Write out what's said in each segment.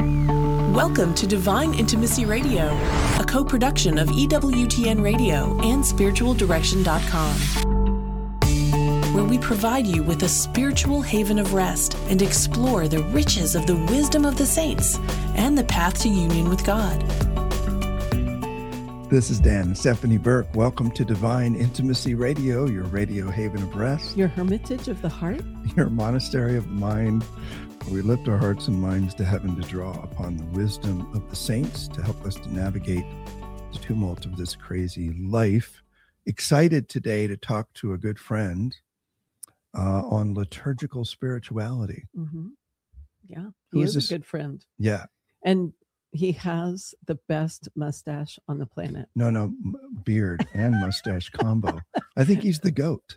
Welcome to Divine Intimacy Radio, a co-production of EWTN Radio and SpiritualDirection.com, where we provide you with a spiritual haven of rest and explore the riches of the wisdom of the saints and the path to union with God. This is Dan and Stephanie Burke. Welcome to Divine Intimacy Radio, your radio haven of rest, your hermitage of the heart, your monastery of the mind, where we lift our hearts and minds to heaven to draw upon the wisdom of the saints to help us to navigate the tumult of this crazy life. Excited today to talk to a good friend on liturgical spirituality. Mm-hmm. Yeah, he is a good friend. Yeah. And he has the best mustache on the planet. No, beard and mustache combo. I think he's the goat.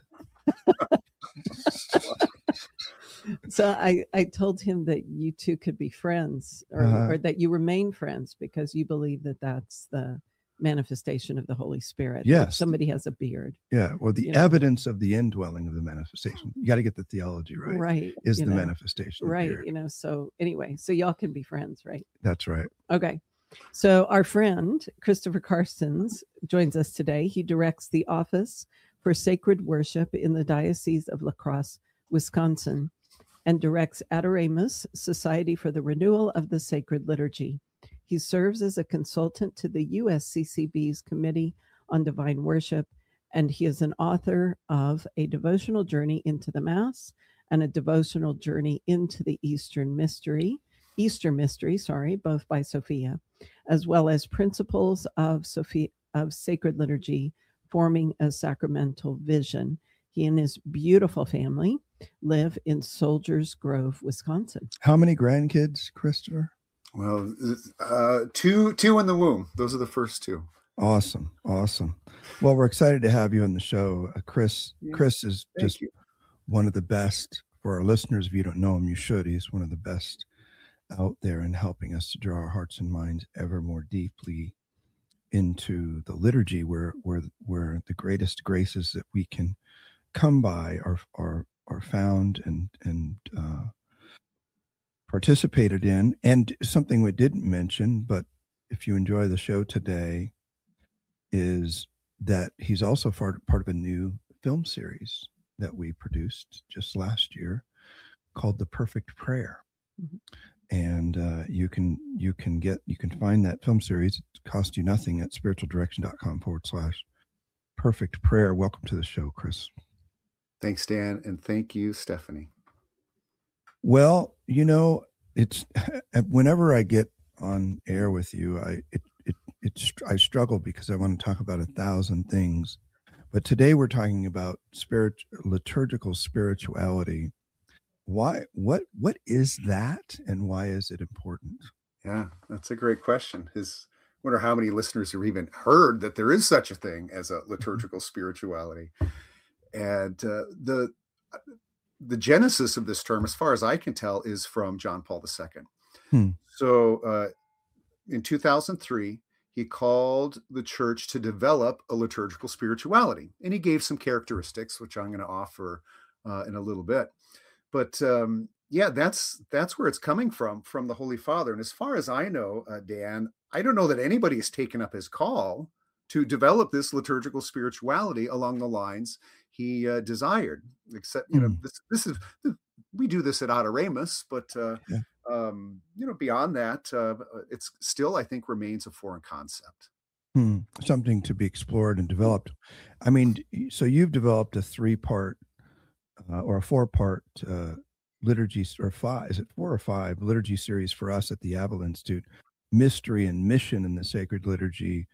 So I told him that you two could be friends or that you remain friends because you believe that that's the manifestation of the Holy Spirit. Yes. If somebody has a beard. Yeah. Well, the evidence of the indwelling of the manifestation. You got to get the theology right. Right. Is the manifestation. Right. Beard. So anyway, so y'all can be friends, right? That's right. Okay. So our friend, Christopher Carstens, joins us today. He directs the Office for Sacred Worship in the Diocese of La Crosse, Wisconsin, and directs Adoramus, Society for the Renewal of the Sacred Liturgy. He serves as a consultant to the USCCB's Committee on Divine Worship, and he is an author of A Devotional Journey into the Mass and A Devotional Journey into the Easter Mystery, both by Sophia, as well as Principles of Sacred Liturgy, Forming a Sacramental Vision. He and his beautiful family live in Soldiers Grove, Wisconsin. How many grandkids, Christopher? Well, two in the womb. Those are the first two. Awesome. Well, we're excited to have you on the show. Chris is just one of the best. For our listeners, if you don't know him, you should. He's one of the best out there in helping us to draw our hearts and minds ever more deeply into the liturgy where the greatest graces that we can come by are found and participated in. And something we didn't mention, but if you enjoy the show today, is that he's also part of a new film series that we produced just last year called The Perfect Prayer. Mm-hmm. And you can find that film series. It costs you nothing at spiritualdirection.com/perfect prayer. Welcome to the show, Chris. Thanks, Dan, and thank you, Stephanie. Well, it's whenever I get on air with you, I struggle because I want to talk about 1,000 things. But today we're talking about liturgical spirituality. What is that, and why is it important? Yeah, that's a great question. I wonder how many listeners have even heard that there is such a thing as a liturgical spirituality. And the genesis of this term, as far as I can tell, is from John Paul II. So in 2003, he called the church to develop a liturgical spirituality. And he gave some characteristics, which I'm going to offer in a little bit. But that's where it's coming from the Holy Father. And as far as I know, Dan, I don't know that anybody has taken up his call to develop this liturgical spirituality along the lines he desired. Except, this is we do this at Adoramus, but beyond that, it's still, I think, remains a foreign concept. Something to be explored and developed. I mean, so you've developed a 3-part or a 4-part liturgy, or 5? Is it 4 or 5 liturgy series for us at the Avila Institute? Mystery and Mission in the Sacred Liturgy.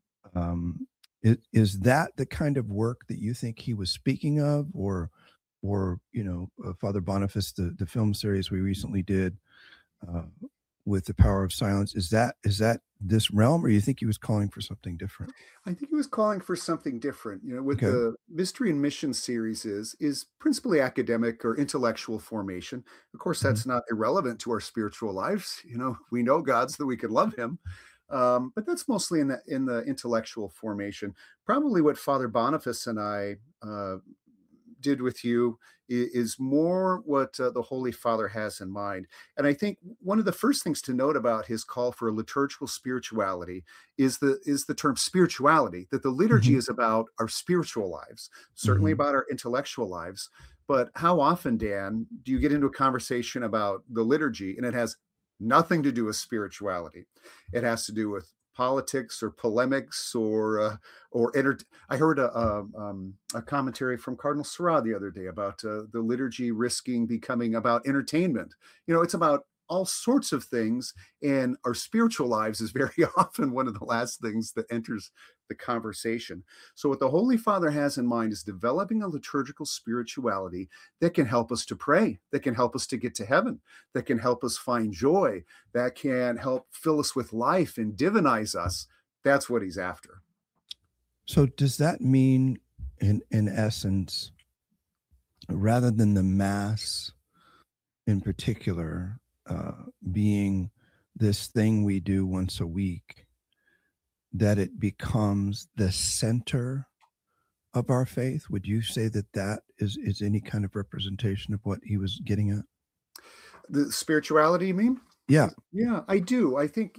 Is that the kind of work that you think he was speaking of, or Father Boniface, the film series we recently did with The Power of Silence? Is that this realm, or you think he was calling for something different? I think he was calling for something different. The Mystery and Mission series is principally academic or intellectual formation. Of course, that's not irrelevant to our spiritual lives. We know God so that we can love him. But that's mostly in the intellectual formation. Probably what Father Boniface and I did with you is more what the Holy Father has in mind. And I think one of the first things to note about his call for a liturgical spirituality is the term spirituality, that the liturgy is about our spiritual lives, certainly about our intellectual lives. But how often, Dan, do you get into a conversation about the liturgy and it has nothing to do with spirituality? It has to do with politics or polemics or I heard a commentary from Cardinal Sarah the other day about the liturgy risking becoming about entertainment. It's about all sorts of things, and our spiritual lives is very often one of the last things that enters the conversation. So what the Holy Father has in mind is developing a liturgical spirituality that can help us to pray, that can help us to get to heaven, that can help us find joy, that can help fill us with life and divinize us. That's what he's after. So does that mean, in essence, rather than the Mass in particular being this thing we do once a week, that it becomes the center of our faith? Would you say that is any kind of representation of what he was getting at? The spirituality, you mean? Yeah. Yeah, I do. I think,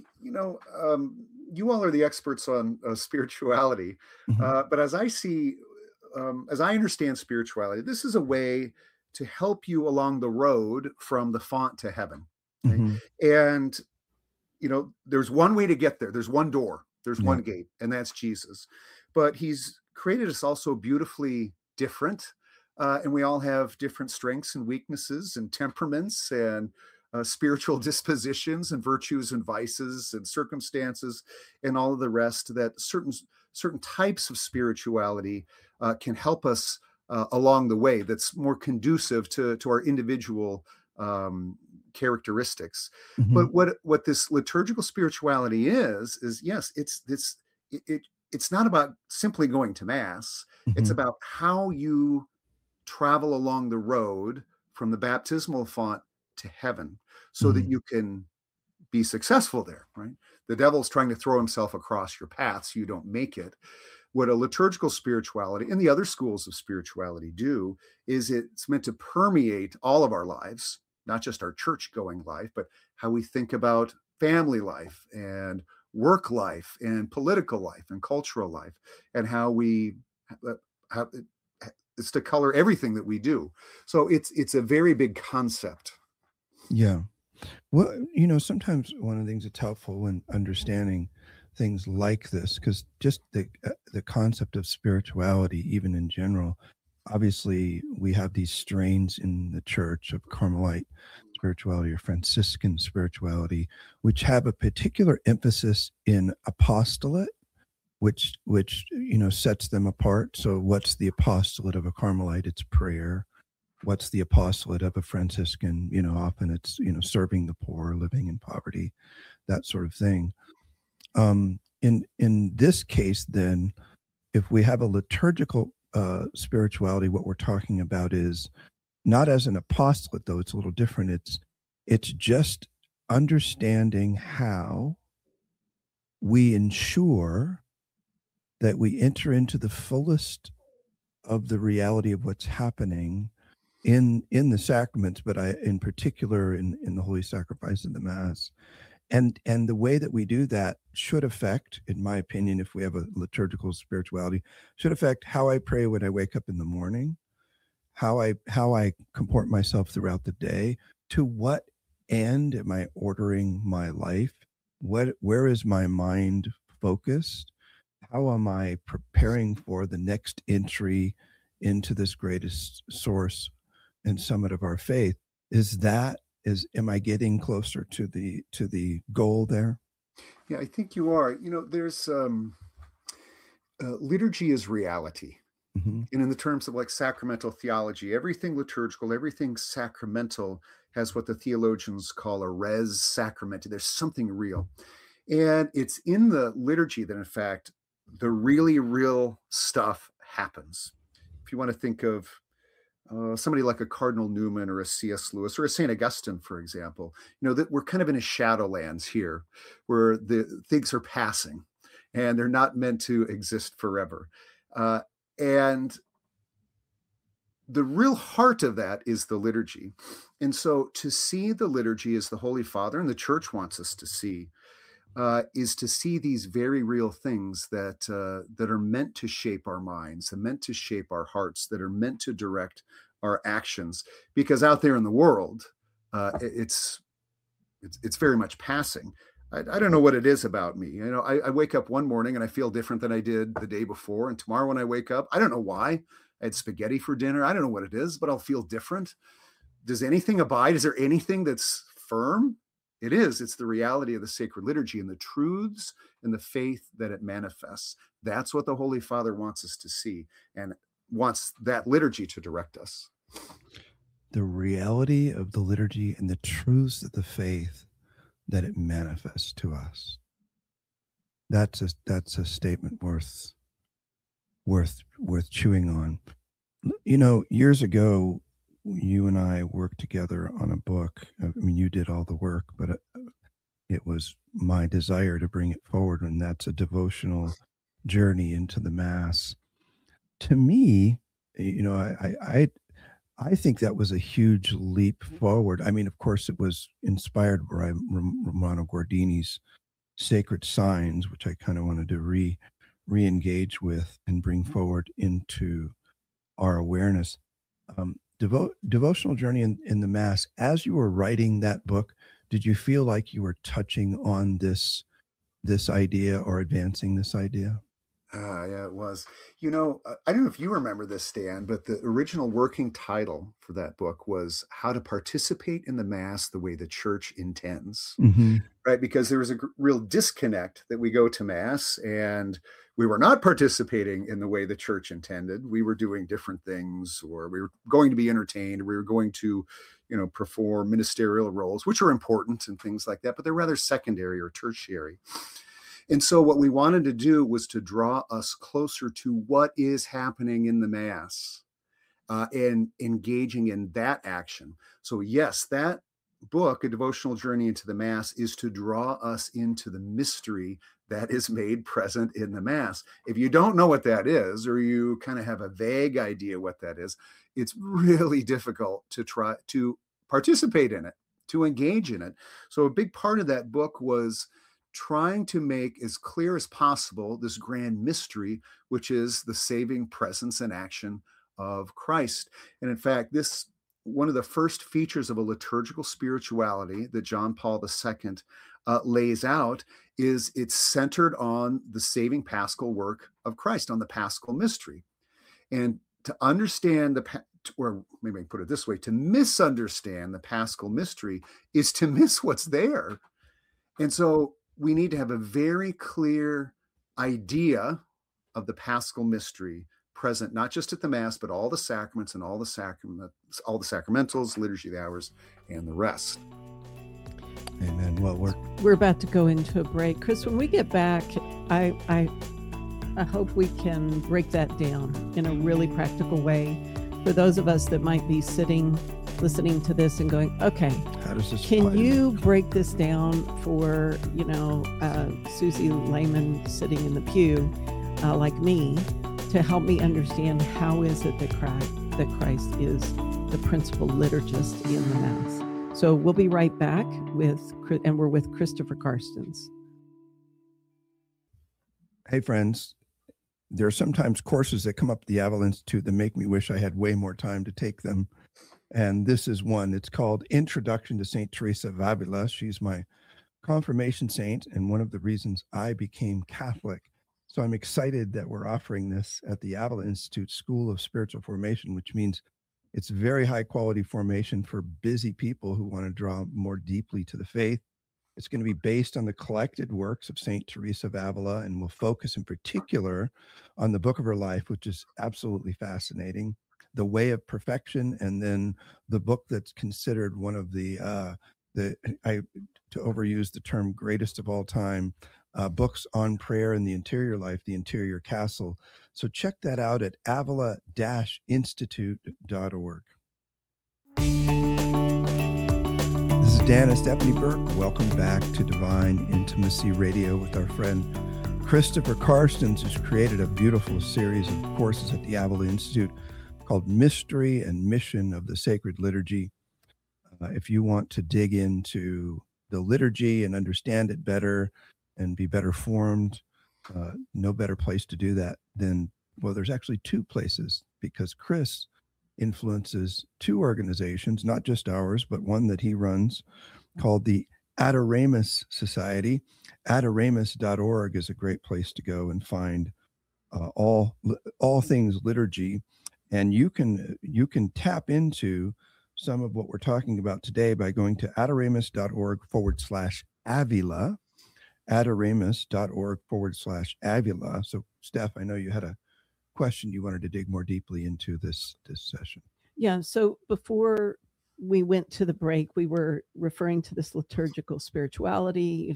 you all are the experts on spirituality. But as I understand spirituality, this is a way to help you along the road from the font to heaven. Right? And, there's one way to get there. There's one door. There's one gate, and that's Jesus. But he's created us also beautifully different. And we all have different strengths and weaknesses and temperaments and spiritual dispositions and virtues and vices and circumstances and all of the rest, that certain types of spirituality can help us along the way, that's more conducive to our individual characteristics. But what this liturgical spirituality is yes, it's not about simply going to Mass. It's about how you travel along the road from the baptismal font to heaven, so that you can be successful there, right? The devil's trying to throw himself across your path so you don't make it. What a liturgical spirituality and the other schools of spirituality do is it's meant to permeate all of our lives, not just our church-going life, but how we think about family life and work life and political life and cultural life, and how it's to color everything that we do. So it's a very big concept. Yeah. Well, sometimes one of the things that's helpful in understanding things like this, because just the concept of spirituality, even in general, obviously we have these strains in the church of Carmelite spirituality or Franciscan spirituality, which have a particular emphasis in apostolate, which sets them apart. So what's the apostolate of a Carmelite? It's prayer. What's the apostolate of a Franciscan? Often it's, serving the poor, living in poverty, that sort of thing. In this case, then, if we have a liturgical spirituality, what we're talking about is not as an apostolate, though it's a little different. It's just understanding how we ensure that we enter into the fullest of the reality of what's happening in the sacraments, but in particular in the Holy Sacrifice of the Mass. And the way that we do that should affect, in my opinion, if we have a liturgical spirituality, should affect how I pray when I wake up in the morning, how I comport myself throughout the day, to what end am I ordering my life, where is my mind focused, how am I preparing for the next entry into this greatest source and summit of our faith. Am I getting closer to the goal there? Yeah, I think you are. There's liturgy is reality. And in the terms of like sacramental theology, everything liturgical, everything sacramental has what the theologians call a res sacramenti. There's something real. And it's in the liturgy that, in fact, the really real stuff happens. If you want to think of somebody like a Cardinal Newman or a C.S. Lewis or a St. Augustine, for example, that we're kind of in a shadowlands here where the things are passing and they're not meant to exist forever. And the real heart of that is the liturgy. And so to see the liturgy as the Holy Father and the Church wants us to see, is to see these very real things that are meant to shape our minds, and meant to shape our hearts, that are meant to direct our actions. Because out there in the world, it's very much passing. I don't know what it is about me. I wake up one morning and I feel different than I did the day before. And tomorrow when I wake up, I don't know why. I had spaghetti for dinner. I don't know what it is, but I'll feel different. Does anything abide? Is there anything that's firm? It is. It's the reality of the sacred liturgy and the truths and the faith that it manifests. That's what the Holy Father wants us to see, and wants that liturgy to direct us. The reality of the liturgy and the truths of the faith that it manifests to us. That's a statement worth chewing on. Years ago, you and I worked together on a book. I mean, you did all the work, but it was my desire to bring it forward, and that's a devotional journey into the Mass. To me, I think that was a huge leap forward. I mean, of course, it was inspired by Romano Guardini's Sacred Signs, which I kind of wanted to re-engage with and bring forward into our awareness. Devotional journey in the Mass. As you were writing that book, did you feel like you were touching on this idea or advancing this idea? Yeah, it was. I don't know if you remember this, Stan, but the original working title for that book was How to Participate in the Mass the Way the Church Intends. Mm-hmm. Right? Because there was a real disconnect that we go to Mass and we were not participating in the way the Church intended. We were doing different things, or we were going to be entertained, or we were going to, perform ministerial roles, which are important and things like that, but they're rather secondary or tertiary. And so what we wanted to do was to draw us closer to what is happening in the Mass, and engaging in that action. So yes, that book, A Devotional Journey into the Mass, is to draw us into the mystery that is made present in the Mass. If you don't know what that is, or you kind of have a vague idea what that is, it's really difficult to try to participate in it, to engage in it. So a big part of that book was trying to make as clear as possible this grand mystery, which is the saving presence and action of Christ. And in fact, one of the first features of a liturgical spirituality that John Paul II lays out is it's centered on the saving paschal work of Christ, on the paschal mystery. And to understand or maybe I can put it this way, to misunderstand the paschal mystery is to miss what's there. And so we need to have a very clear idea of the paschal mystery present, not just at the Mass, but all the sacraments and all the sacramentals, liturgy of the hours, and the rest. Amen. Well, we're about to go into a break. Chris, when we get back, I hope we can break that down in a really practical way for those of us that might be listening to this and going, okay, how does this can you break this down for, Susie layman sitting in the pew like me, to help me understand how is it that Christ is the principal liturgist in the Mass. So we'll be right back we're with Christopher Carstens. Hey friends, there are sometimes courses that come up at the Avila Institute that make me wish I had way more time to take them. And this is one. It's called Introduction to St. Teresa of Avila. She's my confirmation saint and one of the reasons I became Catholic. So I'm excited that we're offering this at the Avila Institute School of Spiritual Formation, which means it's very high quality formation for busy people who want to draw more deeply to the faith. It's going to be based on the collected works of St. Teresa of Avila, and will focus in particular on the book of her life, which is absolutely fascinating, The Way of Perfection, and then the book that's considered one of to overuse the term, greatest of all time, books on prayer and the interior life, The Interior Castle. So check that out at avila-institute.org. This is Dan and Stephanie Burke. Welcome back to Divine Intimacy Radio with our friend Christopher Carstens, who's created a beautiful series of courses at the Avila Institute called Mystery and Mission of the Sacred Liturgy. If you want to dig into the liturgy and understand it better and be better formed, no better place to do that than, well, there's actually two places, because Chris influences two organizations, not just ours, but one that he runs called the Adoramus Society. Adoramus.org is a great place to go and find all things liturgy. And you can tap into some of what we're talking about today by going to adoramus.org/Avila, adoramus.org/Avila. So, Steph, I know you had a question you wanted to dig more deeply into this session. Yeah. So before we went to the break, we were referring to this liturgical spirituality.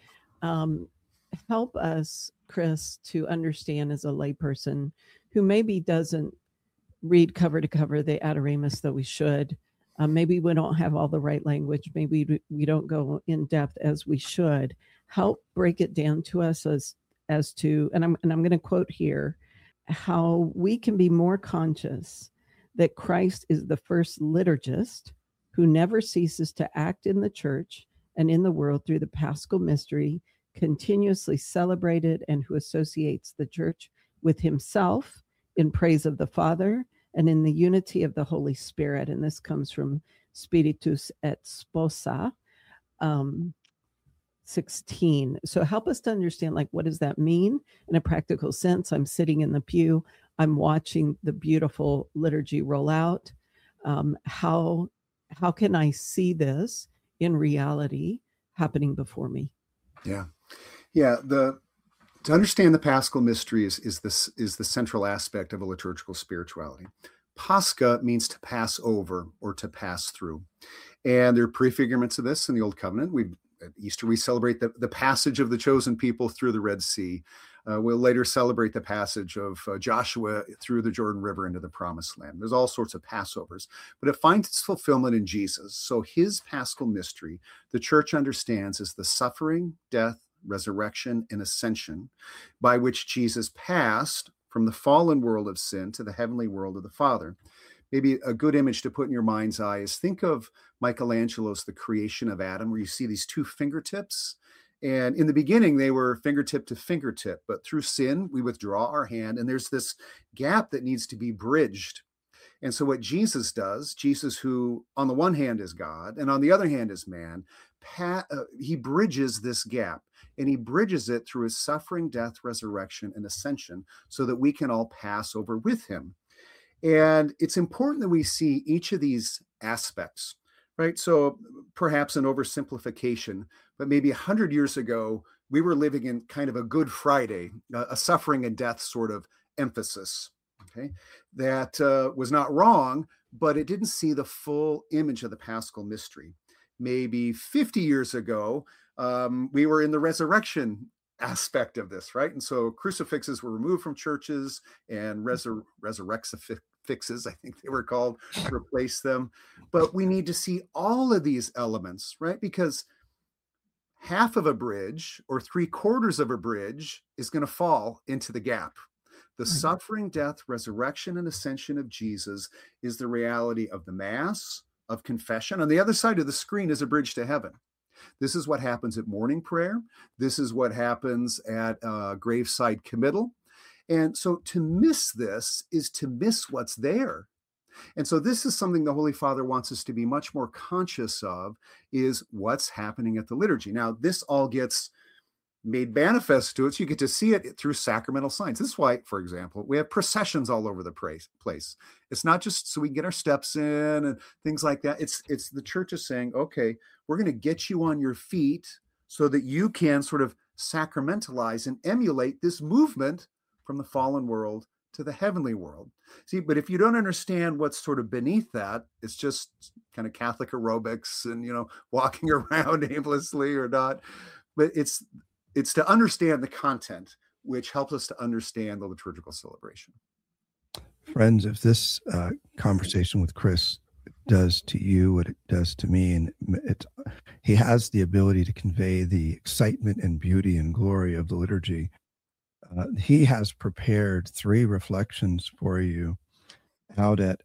Help us, Chris, to understand as a layperson who maybe doesn't read cover to cover the Adoramus, though we should. Maybe we don't have all the right language. Maybe we don't go in depth as we should. Help break it down to us as to, and I'm going to quote here, how we can be more conscious that Christ is the first liturgist who never ceases to act in the church and in the world through the Paschal mystery, continuously celebrated, and who associates the church with himself in praise of the Father and in the unity of the Holy Spirit. And this comes from Spiritus et Sposa 16. So help us to understand, like, what does that mean in a practical sense? I'm sitting in the pew, I'm watching the beautiful liturgy roll out. How can I see this in reality happening before me? Yeah. To understand the Paschal mystery is the central aspect of a liturgical spirituality. Pascha means to pass over or to pass through. And there are prefigurements of this in the Old Covenant. At Easter, we celebrate the passage of the chosen people through the Red Sea. We'll later celebrate the passage of Joshua through the Jordan River into the Promised Land. There's all sorts of Passovers, but it finds its fulfillment in Jesus. So his Paschal mystery, the church understands as the suffering, death, resurrection, and ascension by which Jesus passed from the fallen world of sin to the heavenly world of the Father. Maybe a good image to put in your mind's eye is think of Michelangelo's The Creation of Adam, where you see these two fingertips. And in the beginning, they were fingertip to fingertip, but through sin, we withdraw our hand, and there's this gap that needs to be bridged. And so what Jesus does, Jesus, who on the one hand is God, and on the other hand is man, he bridges this gap, and he bridges it through his suffering, death, resurrection, and ascension, so that we can all pass over with him. And it's important that we see each of these aspects, right? So perhaps an oversimplification, but maybe 100 years ago, we were living in kind of a Good Friday, a suffering and death sort of emphasis, okay? That was not wrong, but it didn't see the full image of the Paschal mystery. Maybe 50 years ago, we were in the resurrection aspect of this, right? And so crucifixes were removed from churches and resurrexifixes, I think they were called, replaced them. But we need to see all of these elements, right? Because half of a bridge or 3/4 of a bridge is going to fall into the gap. The suffering, death, resurrection, and ascension of Jesus is the reality of the Mass, of confession. On the other side of the screen is a bridge to heaven. This is what happens at morning prayer. This is what happens at graveside committal. And so to miss this is to miss what's there. And so this is something the Holy Father wants us to be much more conscious of, is what's happening at the liturgy. Now, this all gets made manifest to us. You get to see it through sacramental signs. This is why, for example, we have processions all over the place. It's not just so we can get our steps in and things like that. It's the church is saying, okay, we're going to get you on your feet so that you can sort of sacramentalize and emulate this movement from the fallen world to the heavenly world. See, but if you don't understand what's sort of beneath that, it's just kind of Catholic aerobics and, walking around aimlessly or not. But it's to understand the content, which helps us to understand the liturgical celebration. Friends, if this conversation with Chris does to you what it does to me, and he has the ability to convey the excitement and beauty and glory of the liturgy, he has prepared 3 reflections for you. out at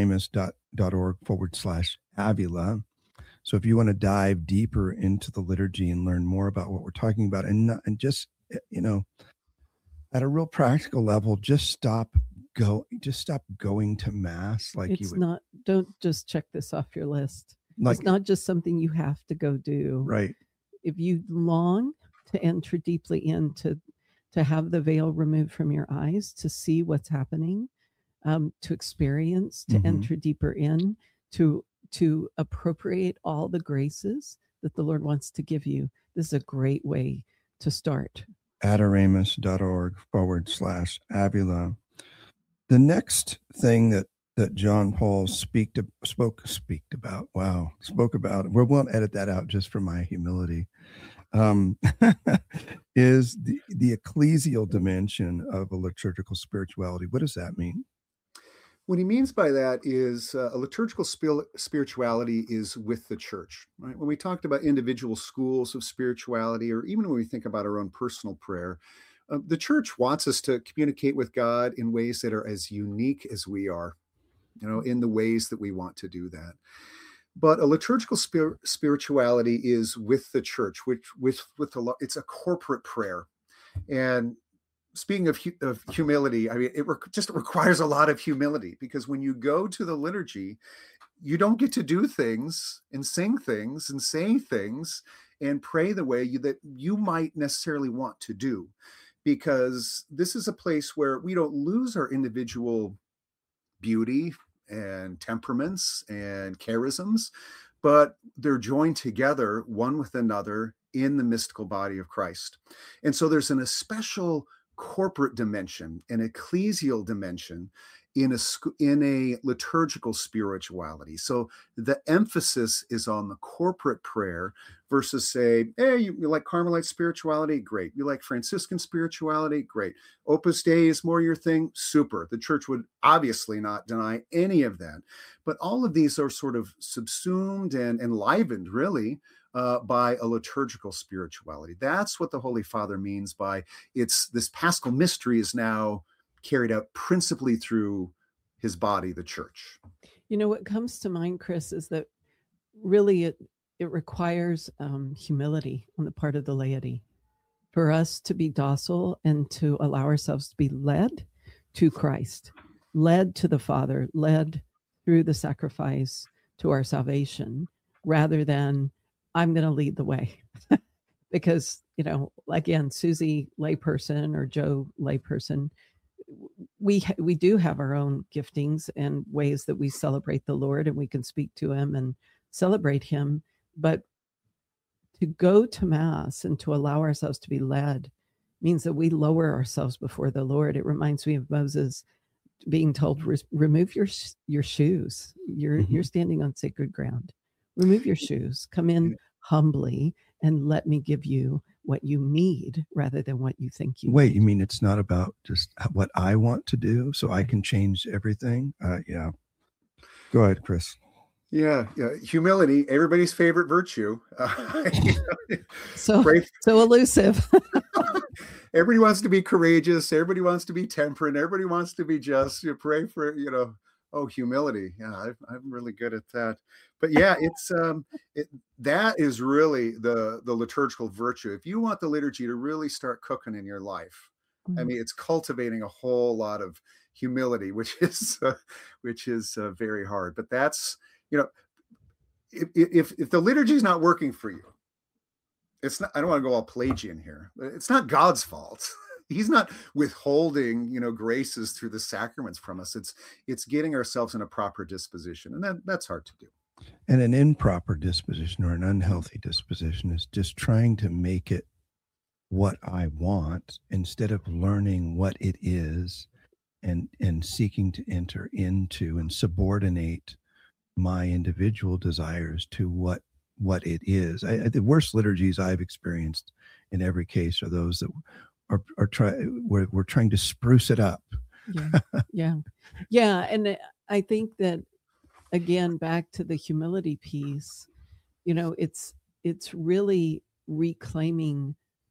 adoramus.org/Avila. So if you want to dive deeper into the liturgy and learn more about what we're talking about, and just, at a real practical level, just stop going to mass like it's you would. not, don't just check this off your list. Like, it's not just something you have to go do. Right. If you long to enter deeply into, to have the veil removed from your eyes, to see what's happening, to experience, to enter deeper in, to appropriate all the graces that the Lord wants to give you, this is a great way to start. adoramus.org/Avila. The next thing that John Paul spoke about, we won't edit that out just for my humility, is the ecclesial dimension of a liturgical spirituality. What does that mean? What he means by that is a liturgical spirituality is with the church, right? When we talked about individual schools of spirituality, or even when we think about our own personal prayer, the church wants us to communicate with God in ways that are as unique as we are, in the ways that we want to do that. But a liturgical spirituality is with the church, it's a corporate prayer. And speaking of humility, I mean, it just requires a lot of humility, because when you go to the liturgy, you don't get to do things and sing things and say things and pray the way that you might necessarily want to do, because this is a place where we don't lose our individual beauty and temperaments and charisms, but they're joined together one with another in the mystical body of Christ. And so there's a special corporate dimension, an ecclesial dimension in a liturgical spirituality. So the emphasis is on the corporate prayer versus, say, hey, you like Carmelite spirituality? Great. You like Franciscan spirituality? Great. Opus Dei is more your thing? Super. The church would obviously not deny any of that. But all of these are sort of subsumed and enlivened, really, by a liturgical spirituality. That's what the Holy Father means by this Paschal mystery is now carried out principally through his body, the church. What comes to mind, Chris, is that really it requires humility on the part of the laity for us to be docile and to allow ourselves to be led to Christ, led to the Father, led through the sacrifice to our salvation, rather than I'm going to lead the way. Because, again, Susie layperson or Joe layperson, we do have our own giftings and ways that we celebrate the Lord, and we can speak to him and celebrate him. But to go to Mass and to allow ourselves to be led means that we lower ourselves before the Lord. It reminds me of Moses being told, remove your shoes. You're standing on sacred ground. Remove your shoes. Come in humbly and let me give you what you need rather than what you think you need. You mean it's not about just what I want to do so I can change everything? Yeah. Go ahead, Chris. Yeah. Humility, everybody's favorite virtue. So elusive. Everybody wants to be courageous. Everybody wants to be temperate. Everybody wants to be just. You pray for, humility. Yeah, I'm really good at that. But yeah, it's that is really the liturgical virtue. If you want the liturgy to really start cooking in your life, I mean, it's cultivating a whole lot of humility, which is very hard. But that's, if the liturgy is not working for you, it's not. I don't want to go all Pelagian here. It's not God's fault. He's not withholding, graces through the sacraments from us. It's getting ourselves in a proper disposition, and that's hard to do. And an improper disposition or an unhealthy disposition is just trying to make it what I want instead of learning what it is and seeking to enter into and subordinate my individual desires to what it is. The worst liturgies I've experienced in every case are those that we're trying to spruce it up. Yeah. And I think that, again, back to the humility piece, it's really reclaiming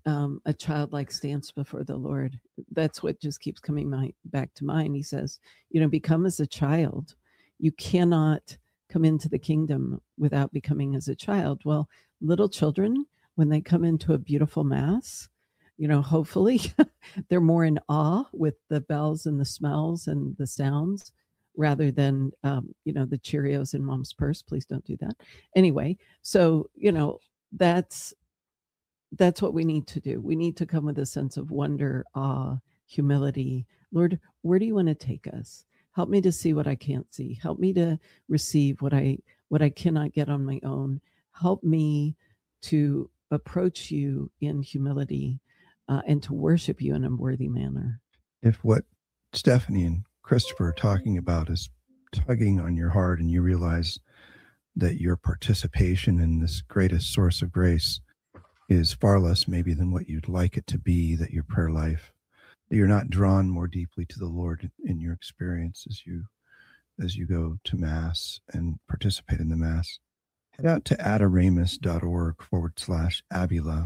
a childlike stance before the Lord. That's what just keeps coming back to mind. He says, become as a child. You cannot come into the kingdom without becoming as a child. Well, little children, when they come into a beautiful mass, hopefully they're more in awe with the bells and the smells and the sounds rather than, the Cheerios in mom's purse. Please don't do that. Anyway, so, that's what we need to do. We need to come with a sense of wonder, awe, humility. Lord, where do you want to take us? Help me to see what I can't see. Help me to receive what I cannot get on my own. Help me to approach you in humility and to worship you in a worthy manner. If what Stephanie and Christopher are talking about is tugging on your heart and you realize that your participation in this greatest source of grace is far less maybe than what you'd like it to be, that your prayer life, that you're not drawn more deeply to the Lord in your experience as you go to Mass and participate in the Mass, head out to adoramus.org/Abula,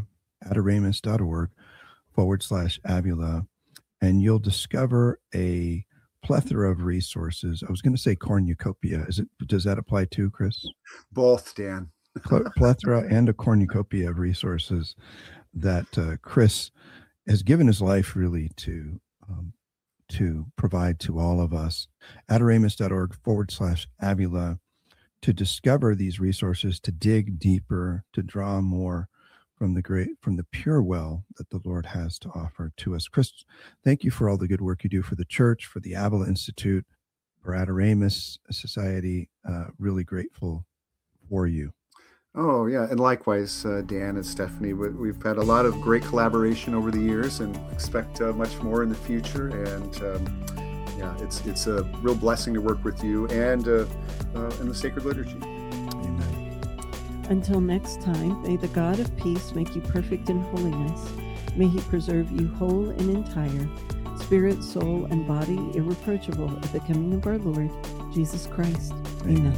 adoramus.org/Abula, and you'll discover a plethora of resources. I was going to say cornucopia. Does that apply too, Chris? Both, Dan. Plethora and a cornucopia of resources that Chris has given his life really to provide to all of us. adoramus.org/Abula, to discover these resources, to dig deeper, to draw more from the pure well that the Lord has to offer to us. Chris, thank you for all the good work you do for the church, for the Avila Institute, for Adoramus Society. Really grateful for you. Oh, yeah. And likewise, Dan and Stephanie, we've had a lot of great collaboration over the years and expect much more in the future. And it's a real blessing to work with you and in the sacred liturgy. Amen. Until next time, may the God of peace make you perfect in holiness. May he preserve you whole and entire, spirit, soul, and body irreproachable at the coming of our Lord, Jesus Christ. Amen.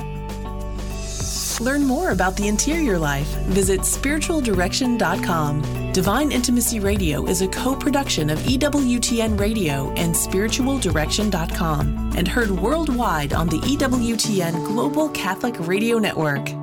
Learn more about the interior life. Visit spiritualdirection.com. Divine Intimacy Radio is a co-production of EWTN Radio and spiritualdirection.com and heard worldwide on the EWTN Global Catholic Radio Network.